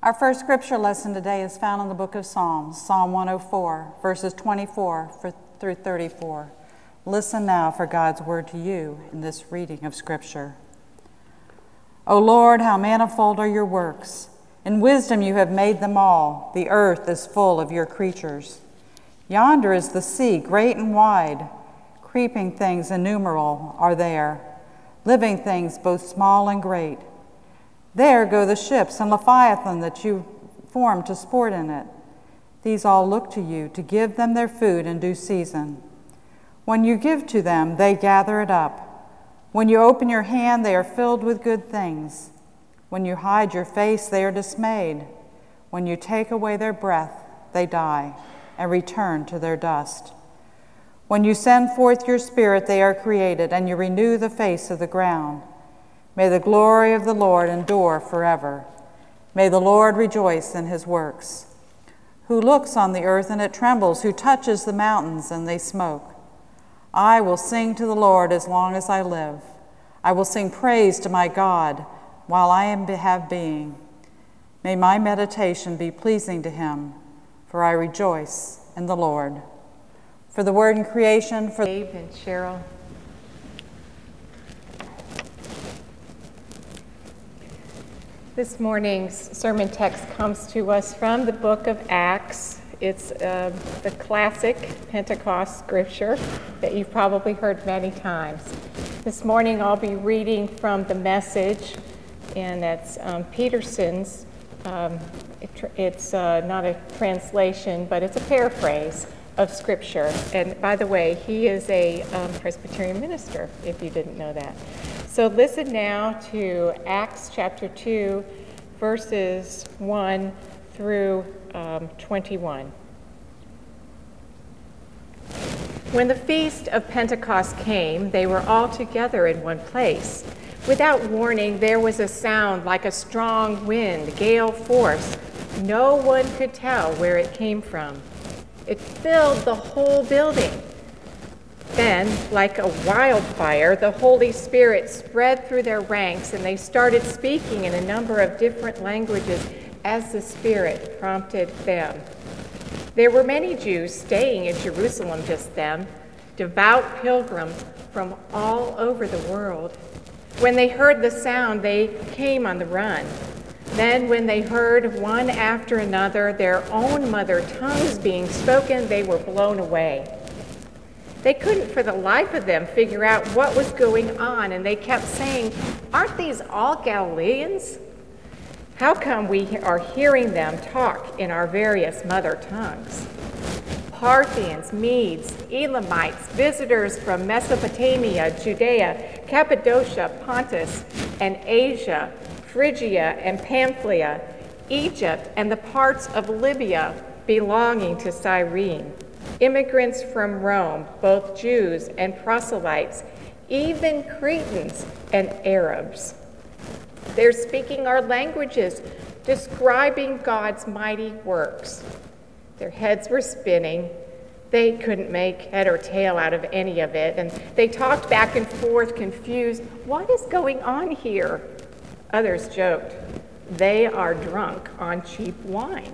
Our first scripture lesson today is found in the book of Psalms, Psalm 104, verses 24 through 34. Listen now for God's word to you in this reading of scripture. O Lord, how manifold are your works! In wisdom you have made them all. The earth is full of your creatures. Yonder is the sea, great and wide. Creeping things innumerable are there, living things both small and great. There go the ships and Leviathan that you formed to sport in it. These all look to you to give them their food in due season. When you give to them, they gather it up. When you open your hand, they are filled with good things. When you hide your face, they are dismayed. When you take away their breath, they die and return to their dust. When you send forth your spirit, they are created, and you renew the face of the ground. May the glory of the Lord endure forever. May the Lord rejoice in his works. Who looks on the earth and it trembles, who touches the mountains and they smoke. I will sing to the Lord as long as I live. I will sing praise to my God while I have being. May my meditation be pleasing to him, for I rejoice in the Lord. For the word in creation, for Dave and Cheryl. This morning's sermon text comes to us from the book of Acts. It's the classic Pentecost scripture that you've probably heard many times. This morning I'll be reading from the Message, and that's Peterson's. It's not a translation, but it's a paraphrase of scripture. And by the way, he is a Presbyterian minister, if you didn't know that. So listen now to Acts chapter 2, verses 1 through 21. When the feast of Pentecost came, they were all together in one place. Without warning, there was a sound like a strong wind, gale force. No one could tell where it came from. It filled the whole building. Then, like a wildfire, the Holy Spirit spread through their ranks, and they started speaking in a number of different languages as the Spirit prompted them. There were many Jews staying in Jerusalem just then, devout pilgrims from all over the world. When they heard the sound, they came on the run. Then, when they heard one after another their own mother tongues being spoken, they were blown away. They couldn't for the life of them figure out what was going on, and they kept saying, "Aren't these all Galileans? How come we are hearing them talk in our various mother tongues?" Parthians, Medes, Elamites, visitors from Mesopotamia, Judea, Cappadocia, Pontus, and Asia, Phrygia and Pamphylia, Egypt, and the parts of Libya belonging to Cyrene, immigrants from Rome, both Jews and proselytes, even Cretans and Arabs. They're speaking our languages, describing God's mighty works. Their heads were spinning. They couldn't make head or tail out of any of it, and they talked back and forth, confused. What is going on here? Others joked, they are drunk on cheap wine.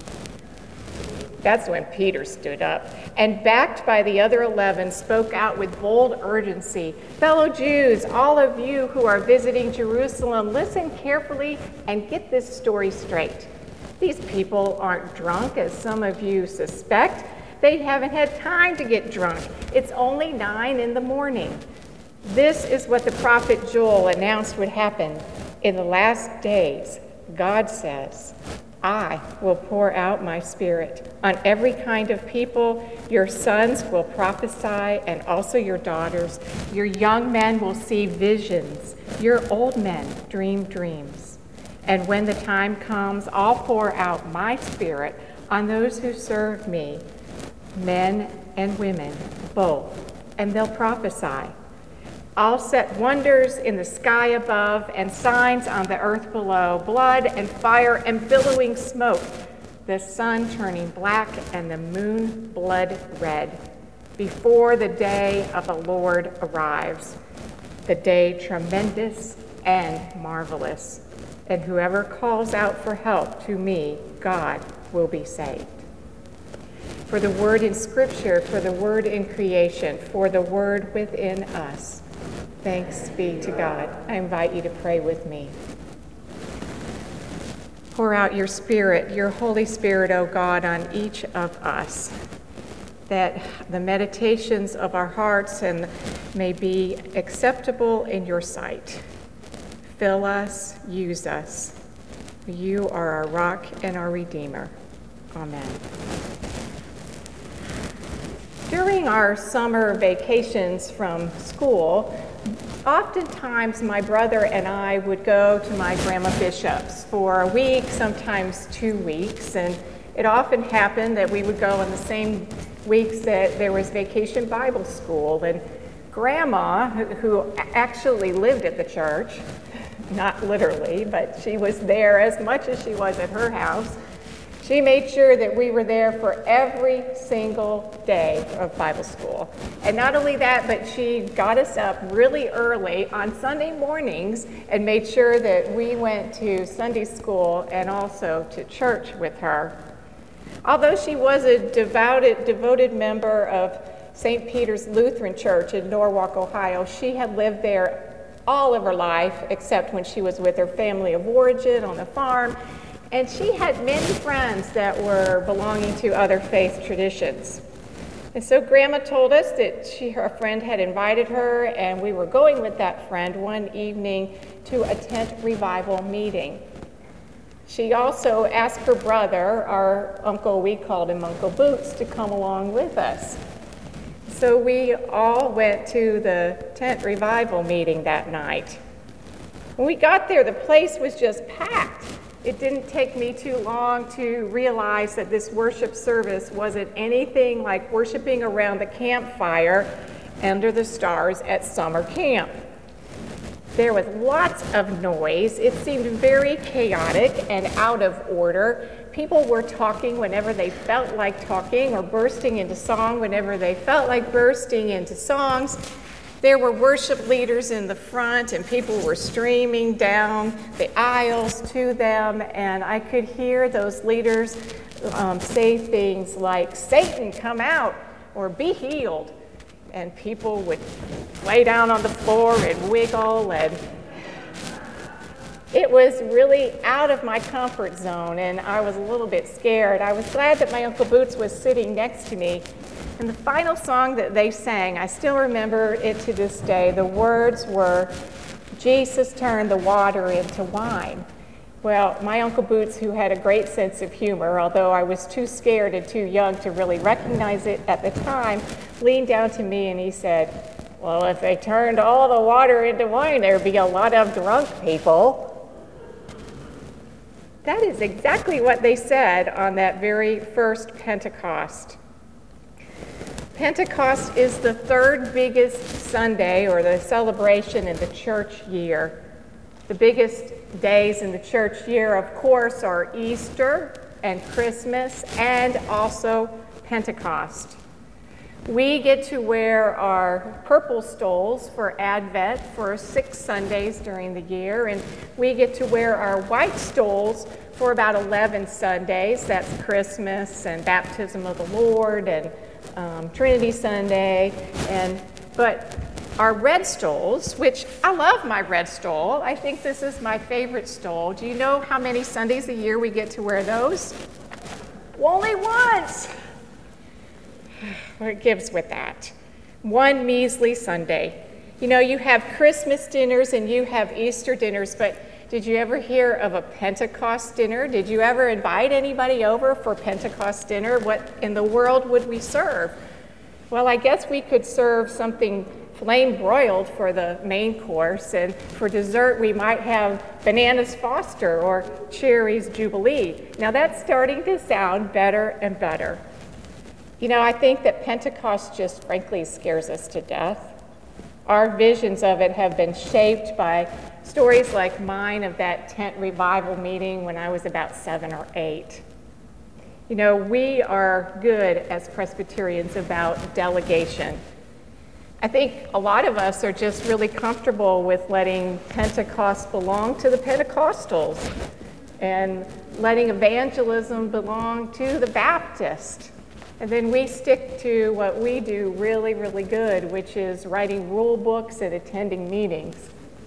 That's when Peter stood up and, backed by the other 11, spoke out with bold urgency. "Fellow Jews, all of you who are visiting Jerusalem, listen carefully and get this story straight. These people aren't drunk, as some of you suspect. They haven't had time to get drunk. It's only 9 a.m. This is what the prophet Joel announced would happen. In the last days, God says, I will pour out my spirit on every kind of people. Your sons will prophesy, and also your daughters. Your young men will see visions. Your old men dream dreams. And when the time comes, I'll pour out my spirit on those who serve me, men and women, both, and they'll prophesy. I'll set wonders in the sky above and signs on the earth below, blood and fire and billowing smoke, the sun turning black and the moon blood red, before the day of the Lord arrives, the day tremendous and marvelous. and whoever calls out for help to me, God, will be saved. For the word in Scripture, for the word in creation, for the word within us. Thanks be to God. I invite you to pray with me. Pour out your Spirit, your Holy Spirit, O God, on each of us, that the meditations of our hearts may be acceptable in your sight. Fill us, use us. You are our rock and our Redeemer. Amen. During our summer vacations from school, oftentimes my brother and I would go to my Grandma Bishop's for a week, sometimes 2 weeks, and it often happened that we would go on the same weeks that there was Vacation Bible School. And Grandma, who actually lived at the church, not literally, but she was there as much as she was at her house, she made sure that we were there for every single day of Bible school. And not only that, but she got us up really early on Sunday mornings and made sure that we went to Sunday school and also to church with her. Although she was a devoted member of St. Peter's Lutheran Church in Norwalk, Ohio, she had lived there all of her life, except when she was with her family of origin on the farm. And she had many friends that were belonging to other faith traditions. And so Grandma told us that her friend had invited her, and we were going with that friend one evening to a tent revival meeting. She also asked her brother, our uncle, we called him Uncle Boots, to come along with us. So we all went to the tent revival meeting that night. When we got there, the place was just packed. It didn't take me too long to realize that this worship service wasn't anything like worshiping around the campfire under the stars at summer camp. There was lots of noise. It seemed very chaotic and out of order. People were talking whenever they felt like talking, or bursting into song whenever they felt like bursting into songs. There were worship leaders in the front, and people were streaming down the aisles to them, and I could hear those leaders say things like, "Satan, come out," or "Be healed." And people would lay down on the floor and wiggle, and it was really out of my comfort zone, and I was a little bit scared. I was glad that my Uncle Boots was sitting next to me. And the final song that they sang, I still remember it to this day. The words were, "Jesus turned the water into wine." Well, my Uncle Boots, who had a great sense of humor, although I was too scared and too young to really recognize it at the time, leaned down to me and he said, "Well, if they turned all the water into wine, there'd be a lot of drunk people." That is exactly what they said on that very first Pentecost. Pentecost is the third biggest Sunday, or the celebration in the church year. The biggest days in the church year, of course, are Easter and Christmas, and also Pentecost. We get to wear our purple stoles for Advent for 6 Sundays during the year, and we get to wear our white stoles for about 11 Sundays. That's Christmas and Baptism of the Lord and Trinity Sunday, but our red stoles, which I love my red stole. I think this is my favorite stole. Do you know how many Sundays a year we get to wear those? Only once. What gives with that? One measly Sunday. You know, you have Christmas dinners and you have Easter dinners, but did you ever hear of a Pentecost dinner? Did you ever invite anybody over for Pentecost dinner? What in the world would we serve? Well, I guess we could serve something flame broiled for the main course, and for dessert we might have bananas Foster or cherries Jubilee. Now that's starting to sound better and better. You know, I think that Pentecost just frankly scares us to death. Our visions of it have been shaped by stories like mine of that tent revival meeting when I was about 7 or 8. You know, we are good as Presbyterians about delegation. I think a lot of us are just really comfortable with letting Pentecost belong to the Pentecostals and letting evangelism belong to the Baptist. And then we stick to what we do really, really good, which is writing rule books and attending meetings.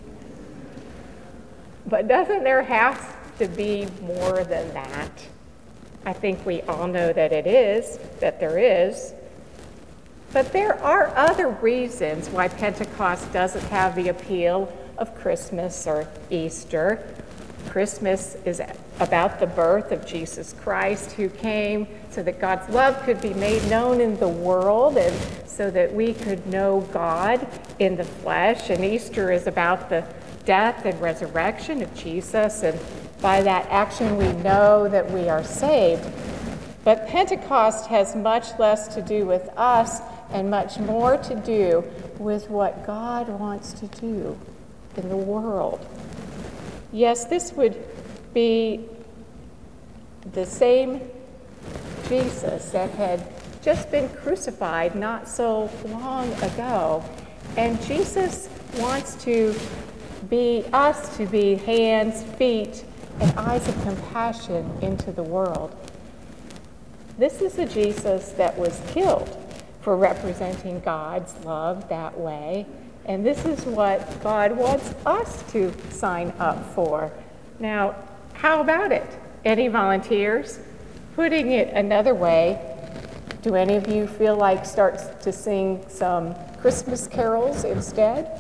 But doesn't there have to be more than that? I think we all know that there is. But there are other reasons why Pentecost doesn't have the appeal of Christmas or Easter. Christmas is about the birth of Jesus Christ, who came so that God's love could be made known in the world and so that we could know God in the flesh. And Easter is about the death and resurrection of Jesus, and by that action we know that we are saved. But Pentecost has much less to do with us and much more to do with what God wants to do in the world. Yes, this would be the same Jesus that had just been crucified not so long ago. And Jesus wants to be us to be hands, feet, and eyes of compassion into the world. This is the Jesus that was killed for representing God's love that way. And this is what God wants us to sign up for. Now, how about it? Any volunteers? Putting it another way, do any of you feel like start to sing some Christmas carols instead?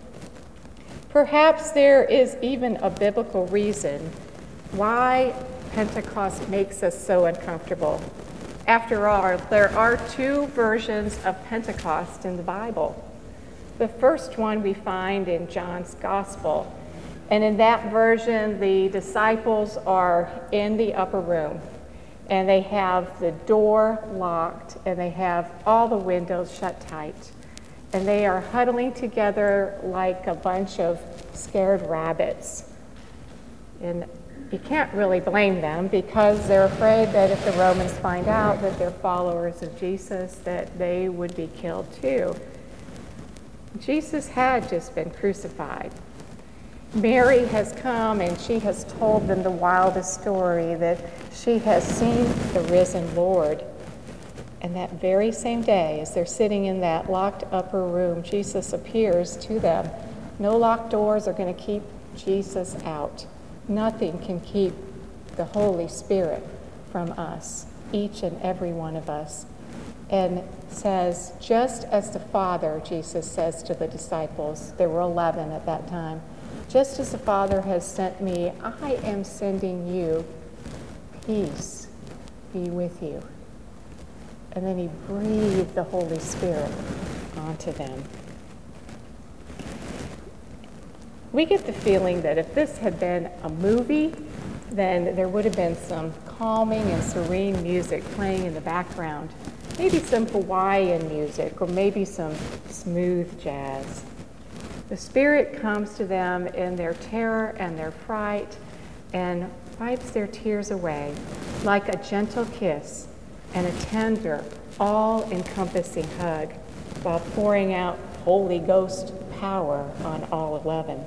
Perhaps there is even a biblical reason why Pentecost makes us so uncomfortable. After all, there are two versions of Pentecost in the Bible. The first one we find in John's Gospel. And in that version, the disciples are in the upper room. And they have the door locked, and they have all the windows shut tight. And they are huddling together like a bunch of scared rabbits. And you can't really blame them, because they're afraid that if the Romans find out that they're followers of Jesus, that they would be killed too. Jesus had just been crucified. Mary has come and she has told them the wildest story, that she has seen the risen Lord. And that very same day, as they're sitting in that locked upper room, Jesus appears to them. No locked doors are going to keep Jesus out. Nothing can keep the Holy Spirit from us, each and every one of us. And says, just as the Father, Jesus says to the disciples, there were 11 at that time, just as the Father has sent me, I am sending you. Peace be with you. And then he breathed the Holy Spirit onto them. We get the feeling that if this had been a movie, then there would have been some calming and serene music playing in the background. Maybe some Hawaiian music, or maybe some smooth jazz. The Spirit comes to them in their terror and their fright and wipes their tears away like a gentle kiss and a tender, all-encompassing hug, while pouring out Holy Ghost power on all 11.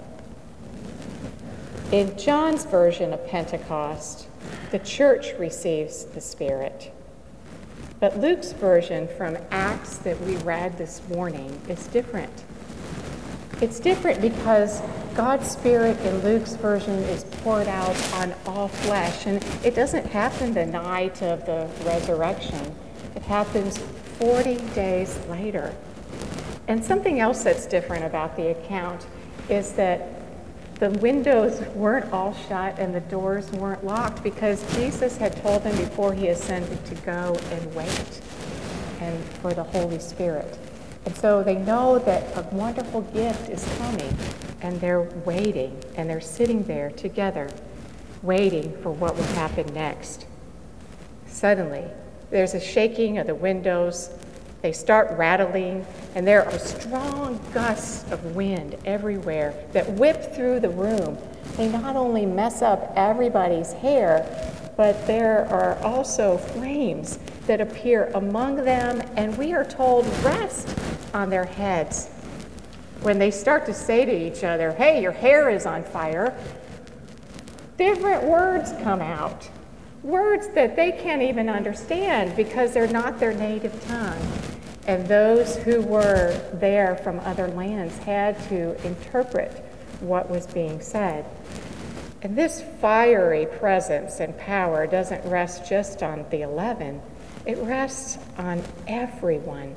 In John's version of Pentecost, the church receives the Spirit. But Luke's version from Acts that we read this morning is different. It's different because God's Spirit in Luke's version is poured out on all flesh, and it doesn't happen the night of the resurrection. It happens 40 days later. And something else that's different about the account is that the windows weren't all shut and the doors weren't locked, because Jesus had told them before he ascended to go and wait and for the Holy Spirit. And so they know that a wonderful gift is coming, and they're waiting, and they're sitting there together, waiting for what will happen next. Suddenly, there's a shaking of the windows. They start rattling, and there are strong gusts of wind everywhere that whip through the room. They not only mess up everybody's hair, but there are also flames that appear among them, and we are told rest on their heads. When they start to say to each other, hey, your hair is on fire, different words come out. Words that they can't even understand because they're not their native tongue. And those who were there from other lands had to interpret what was being said. And this fiery presence and power doesn't rest just on the 11. It rests on everyone.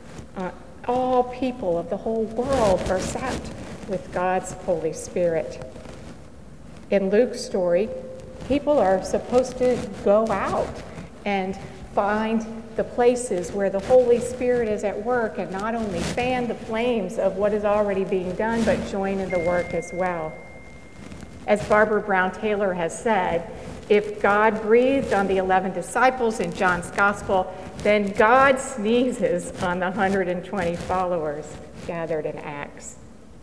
All people of the whole world are sat with God's Holy Spirit. In Luke's story, people are supposed to go out and find the places where the Holy Spirit is at work and not only fan the flames of what is already being done, but join in the work as well. As Barbara Brown Taylor has said, if God breathed on the 11 disciples in John's Gospel, then God sneezes on the 120 followers gathered in Acts.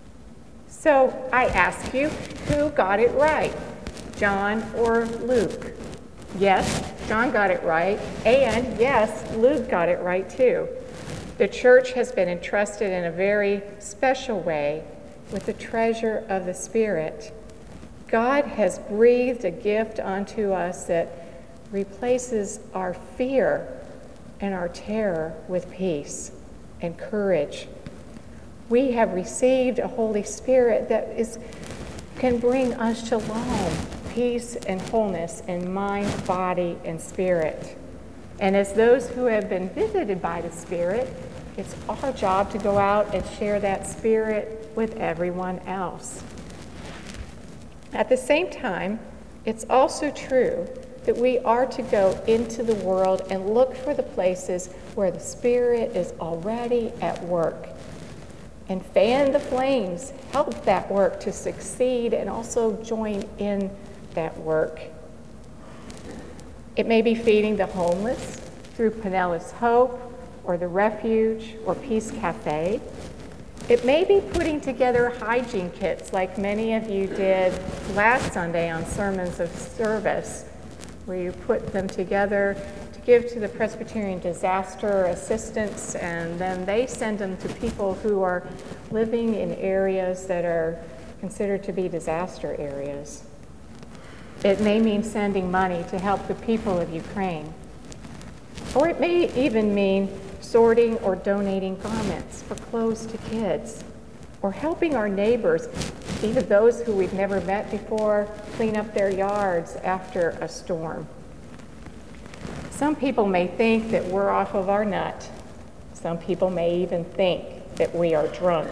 So I ask you, who got it right, John or Luke? Yes, John got it right, and yes, Luke got it right too. The church has been entrusted in a very special way with the treasure of the Spirit. God has breathed a gift onto us that replaces our fear and our terror with peace and courage. We have received a Holy Spirit that can bring us shalom, peace and wholeness in mind, body, and spirit. And as those who have been visited by the Spirit, it's our job to go out and share that Spirit with everyone else. At the same time, it's also true that we are to go into the world and look for the places where the Spirit is already at work and fan the flames, help that work to succeed, and also join in that work. It may be feeding the homeless through Pinellas Hope or the Refuge or Peace Cafe. It may be putting together hygiene kits like many of you did last Sunday on Sermons of Service, where you put them together to give to the Presbyterian Disaster Assistance, and then they send them to people who are living in areas that are considered to be disaster areas. It may mean sending money to help the people of Ukraine. Or it may even mean sorting or donating garments for clothes to kids, or helping our neighbors, even those who we've never met before, clean up their yards after a storm. Some people may think that we're off of our nut. Some people may even think that we are drunk.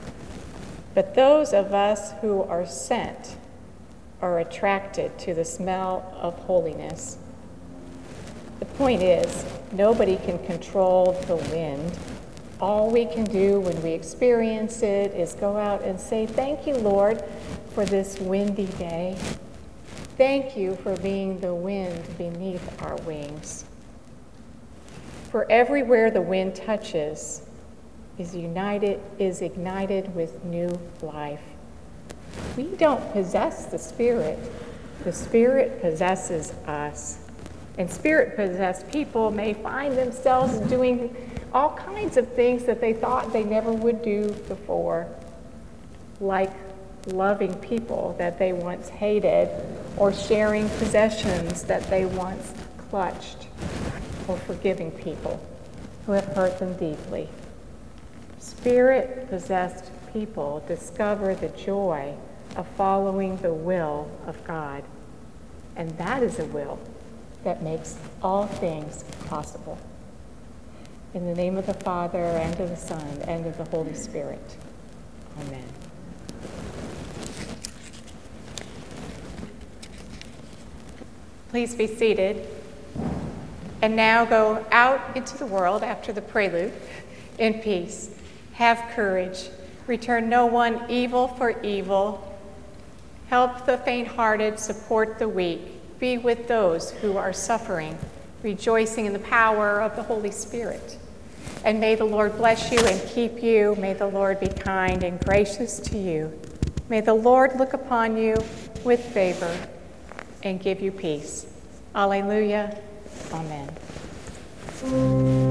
But those of us who are sent are attracted to the smell of holiness. The point is, nobody can control the wind. All we can do when we experience it is go out and say, "Thank you, Lord, for this windy day. Thank you for being the wind beneath our wings." For everywhere the wind touches is ignited with new life. We don't possess the Spirit. The Spirit possesses us. And Spirit-possessed people may find themselves doing all kinds of things that they thought they never would do before, like loving people that they once hated, or sharing possessions that they once clutched, or forgiving people who have hurt them deeply. Spirit-possessed people discover the joy of following the will of God, and that is a will that makes all things possible. In the name of the Father, and of the Son, and of the Holy Spirit. Amen. Please be seated. And now go out into the world after the prelude in peace. Have courage. Return no one evil for evil. Help the faint-hearted, support the weak. Be with those who are suffering, rejoicing in the power of the Holy Spirit. And may the Lord bless you and keep you. May the Lord be kind and gracious to you. May the Lord look upon you with favor and give you peace. Alleluia. Amen.